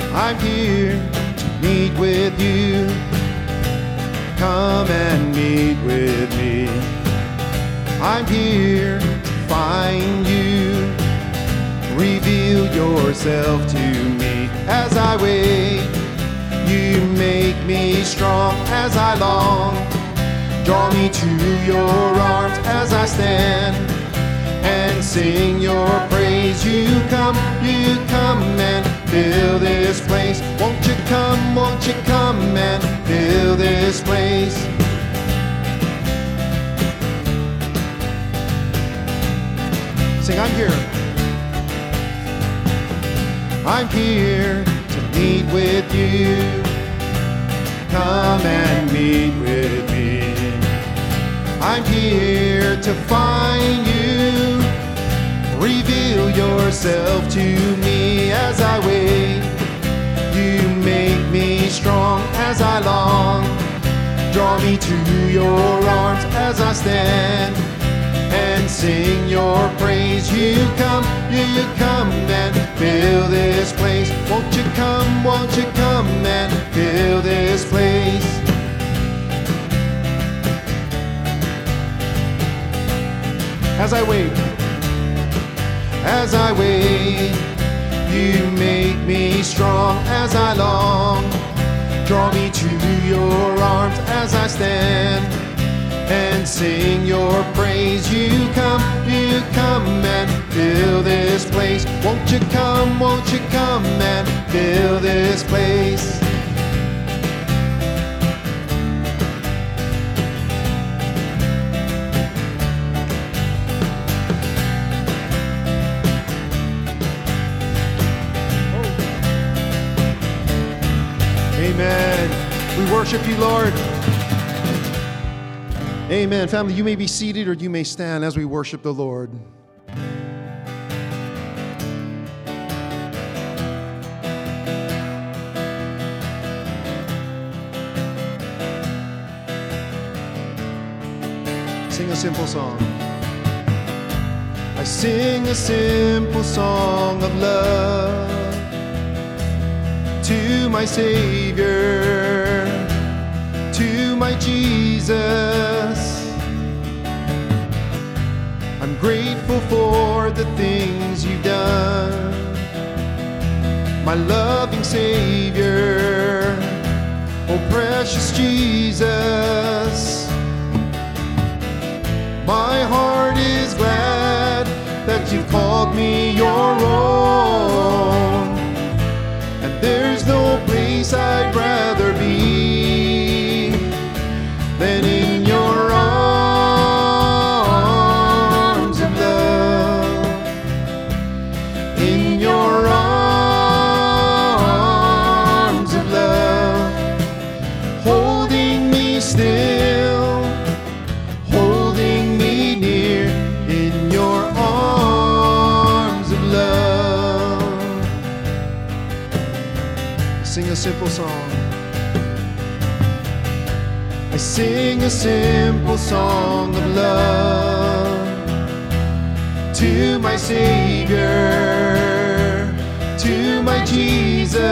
I'm here to meet with you. Come and meet with me. I'm here to find you. Reveal yourself to me as I wait. You make me strong as I long. Draw me to your arms as I stand and sing your praise. You come and fill this place. Won't you come and fill this place? Sing, I'm here. I'm here to meet with you. Come and meet with me. I'm here to find you. Reveal yourself to me as I wait. You make me strong as I long. Draw me to your arms as I stand and sing your praise. You come and fill this place. Won't you come and fill this place? As I wait, you make me strong as I long. Draw me to your arms as I stand and sing your praise. You come and fill this place. Won't you come and fill this place? Amen. We worship you, Lord. Amen. Family, you may be seated or you may stand as we worship the Lord. Sing a simple song. I sing a simple song of love to my Savior, to my Jesus. I'm grateful for the things you've done, my loving Savior, oh precious Jesus. My heart is glad that you've called me your own, and there's no place I'd rather be than in your arms of love, in your arms of love, holding me still, holding me near, in your arms of love. Sing a simple song. I sing a simple song of love to my Savior, to my Jesus.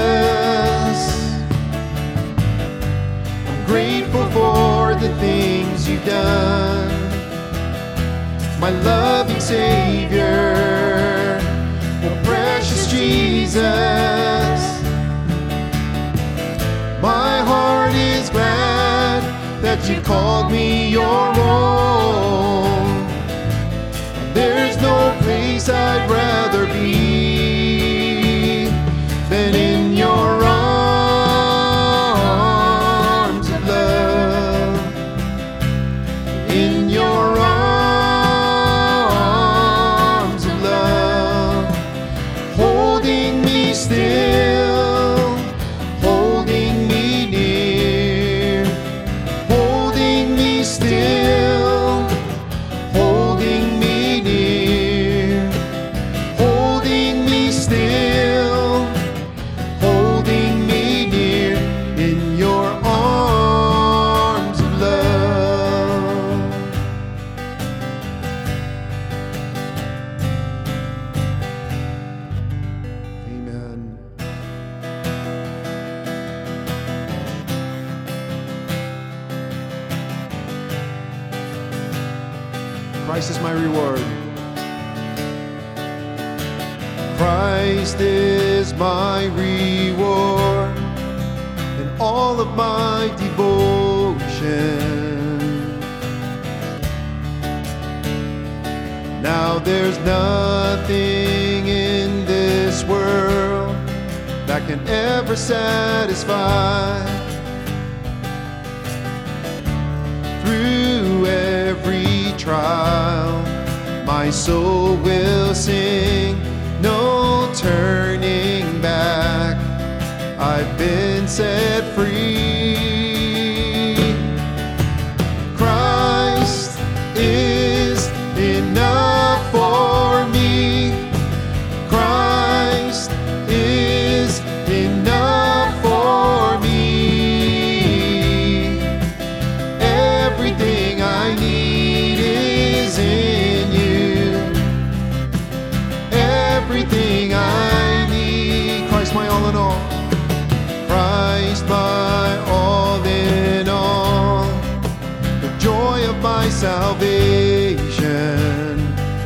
I'm grateful for the things you've done, my loving Savior, oh precious Jesus. My heart is glad that you called me your own. There's no place I'd rather be than in your arms of love, in your arms of love, holding me still, holding me near, holding me still, holding me near, holding Christ is my reward. Christ is my reward and all of my devotion. Now there's nothing in this world that can ever satisfy. Through every trial, my soul will sing, no turning back. I've been set free. Christ is enough for me. Christ is enough for me. Everything I need is in you. Everything I need. Christ my all in all. Christ my all in all. The joy of my salvation.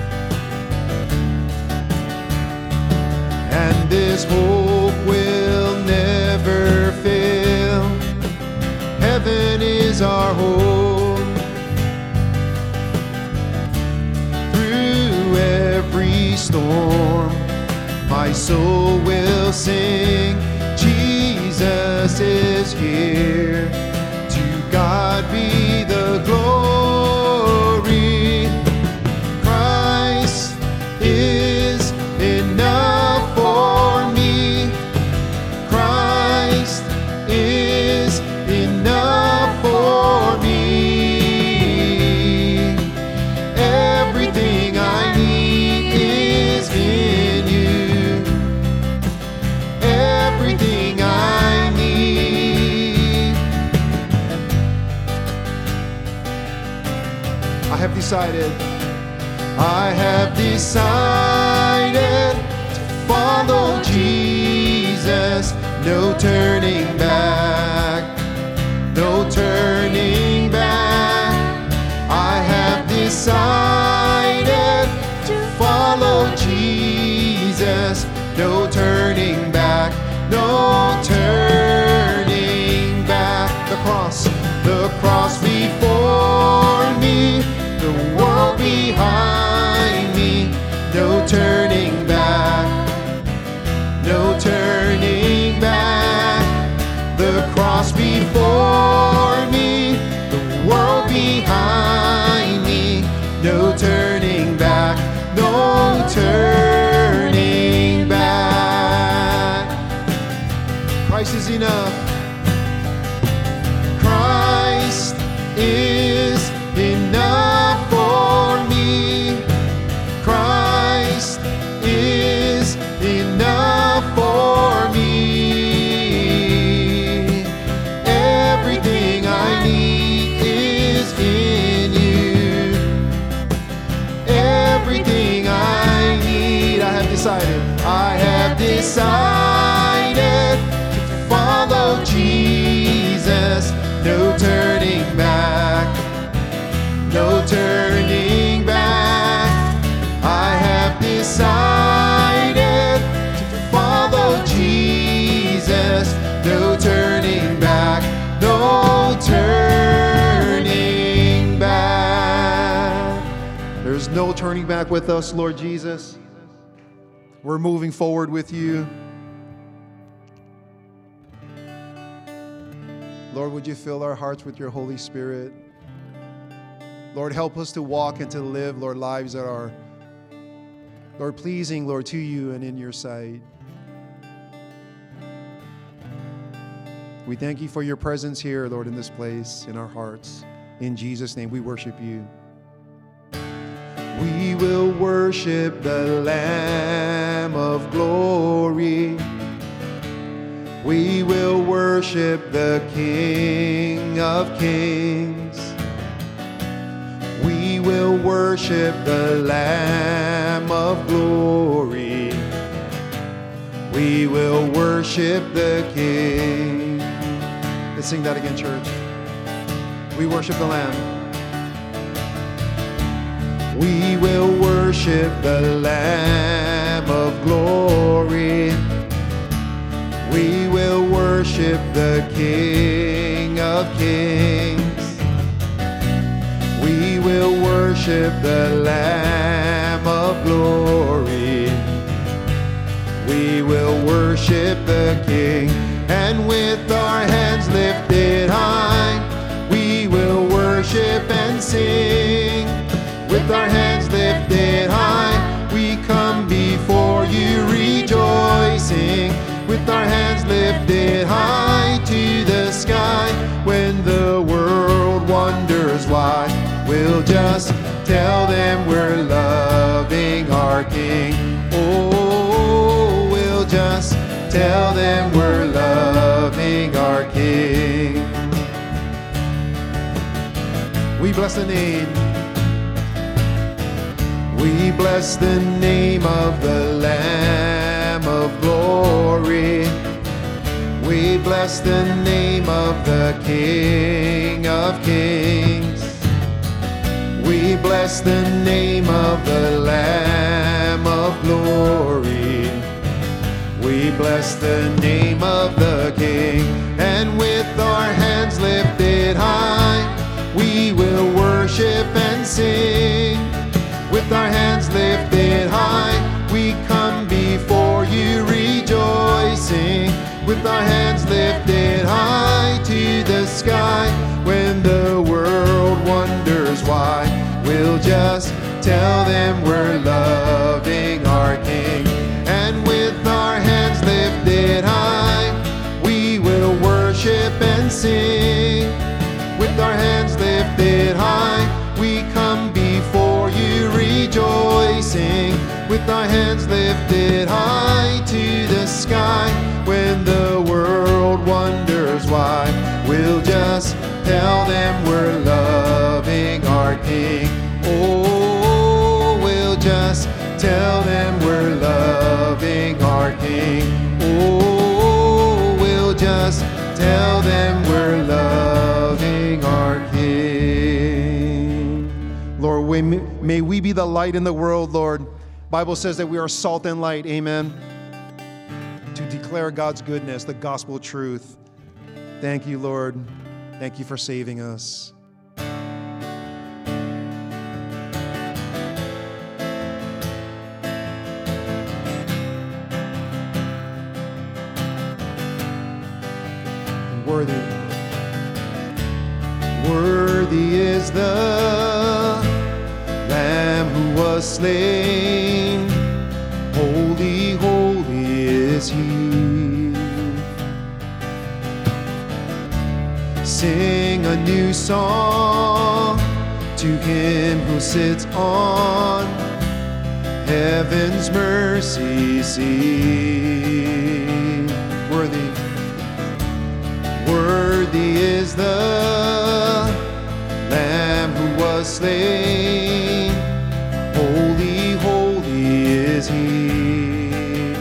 And this hope will never fail. Heaven is our home. Through every storm, my soul will sing, Jesus is here. To God be the glory. Christ is enough for me. Christ is enough for me. Everything I need is in you. Everything I need. I have decided to follow Jesus. No turning back. No turning back. I have decided to follow Jesus. No turning back. No turning back. The cross before me, the world behind me. No turning back. No turning back. The cross before me, the world behind me. No turning back. No turning back. Christ is enough. Christ is enough for me. Christ is enough for me. Everything I need is in you. Everything I need. I have decided to follow Jesus. No turning back. No turning back. I have decided to follow Jesus. No turning back. No turning back. There's no turning back with us, Lord Jesus. We're moving forward with you. Lord, would you fill our hearts with your Holy Spirit? Lord, help us to walk and to live, Lord, lives that are, Lord, pleasing, Lord, to you and in your sight. We thank you for your presence here, Lord, in this place, in our hearts. In Jesus' name, we worship you. We will worship the Lamb of glory. We will worship the King of kings. We will worship the Lamb of glory. We will worship the King. Let's sing that again, church. We worship the Lamb. We will worship the Lamb of glory. We will worship the King of kings. We will worship the Lamb of glory. We will worship the King. And with our hands lifted high, we will worship and sing. With our hands lifted high, we come before you rejoicing. With our hands lifted high to the sky, when the world wonders why, we'll just tell them we're loving our King. Oh, we'll just tell them we're loving our King. We bless the name. We bless the name of the Lamb of glory. We bless the name of the King of kings. We bless the name of the Lamb of glory. We bless the name of the King. And with our hands lifted high, we will worship and sing. With our hands lifted high, we come before you rejoicing. With our hands lifted high to the sky, when the world wonders why, we'll just tell them we're loving our King. And with our hands lifted high, we will worship and sing. With our hands lifted high, we come before you rejoicing. With our hands lifted high to the sky, when the world wonders why, we'll just tell them we're loving our King. Oh, we'll just tell them we're loving our King. Oh, we'll just tell them we're loving our King. Lord, may we be the light in the world, Lord. Bible says that we are salt and light, amen, to declare God's goodness, the gospel truth. Thank you, Lord. Thank you for saving us. Worthy. Worthy is the Lamb who was slain. Holy, holy is He. Sing a new song to Him who sits on heaven's mercy seat. Worthy. Worthy is the Lamb who was slain. Holy, holy is He.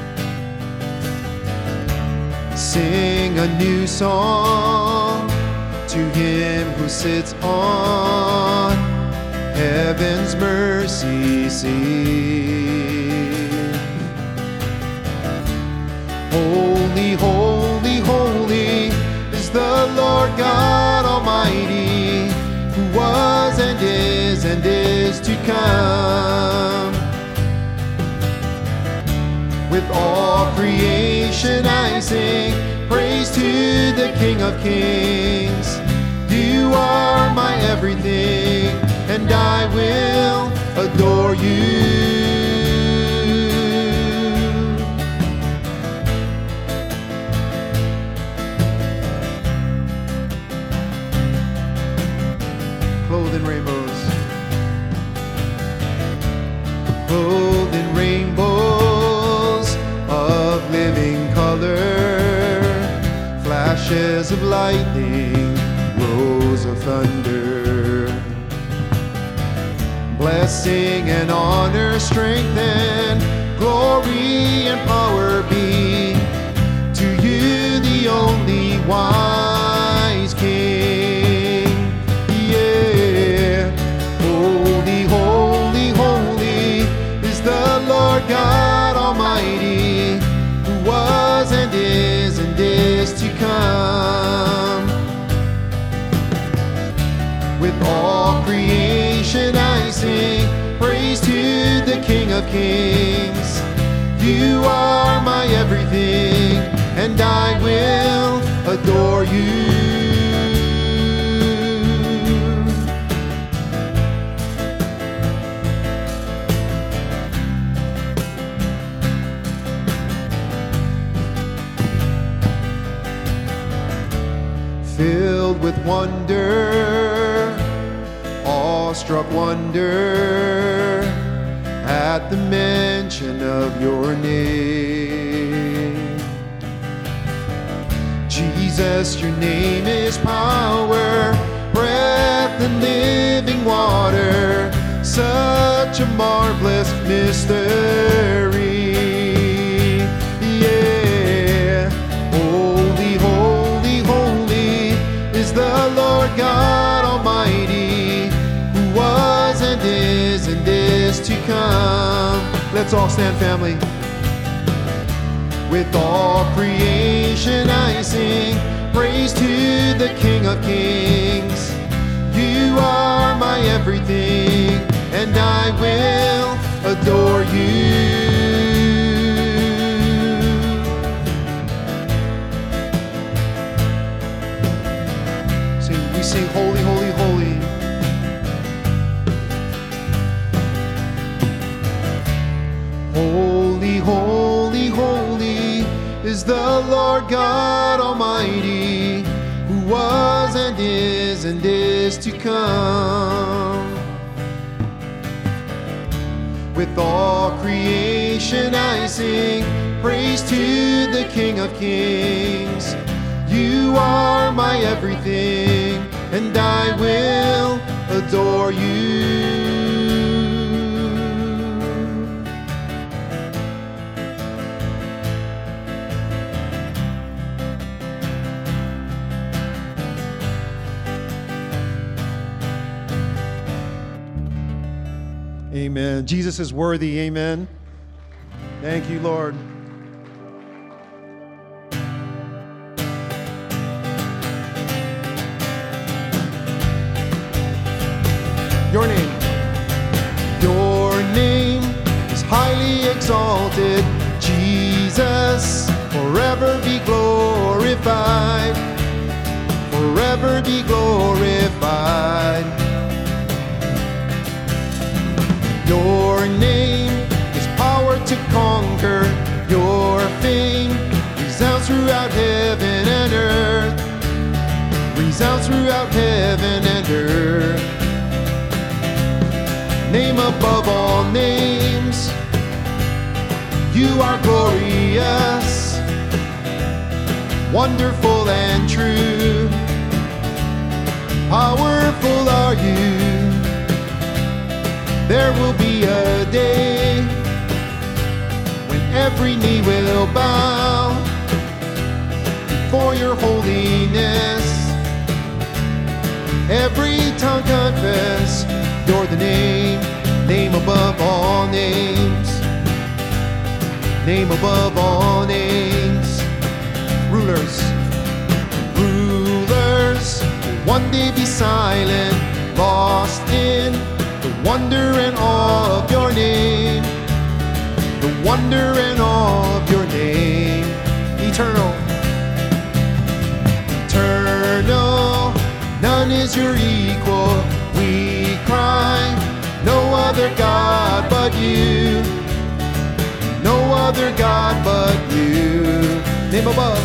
Sing a new song to Him who sits on heaven's mercy seat. Holy, holy, holy is the Lord God Almighty, who was and is to come. With all creation I sing praise to the King of Kings. You are my everything, and I will adore you. Clothed in rainbows. Clothed in rainbows of living color, flashes of lightning, roars of thunder. Blessing and honor, strength and glory and power be to you, the only wise King. Yeah, holy, holy sing praise to the King of Kings. You are my everything, and I will adore you. Filled with wonder, awestruck wonder, at the mention of your name. Jesus, your name is power, breath and living water, such a marvelous mystery. Yeah, holy, holy, holy is the Lord God Almighty, who was and is to come. Let's all stand, family. With all creation I sing praise to the King of Kings. You are my everything, and I will adore you. We sing holy, holy, holy. Holy, holy, holy is the Lord God Almighty, who was and is to come. With all creation I sing praise to the King of Kings. You are my everything, and I will adore you. Amen. Jesus is worthy. Amen. Thank you, Lord. Your name is highly exalted. Jesus, forever be glorified. Forever be glorified. Your name is power to conquer. Your fame resounds throughout heaven and earth. Resounds throughout heaven and earth. Name above all names. You are glorious, wonderful and true. Powerful are you. There will be a day when every knee will bow before your holiness. Every tongue confess you're the name above all names. Name above all names. Rulers will one day be silent, lost in the wonder and awe of your name. The wonder and awe of your name. Eternal, none is your equal. We cry, no other God but you. No other God but you. Name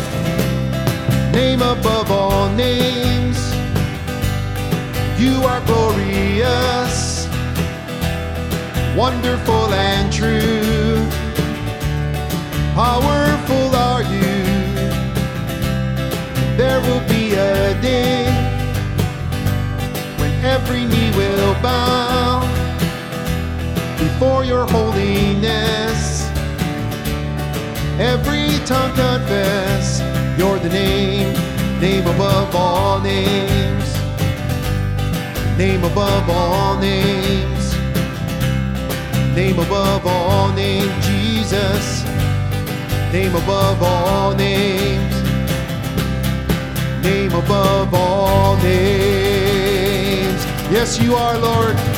above all names. You are glorious, wonderful and true. Powerful are you. There will be a day when every knee will bow before your holiness. Every tongue confess you're the name above all names. Name above all names. Name above all names. Jesus, name above all names. Name above all names. Yes, you are, Lord.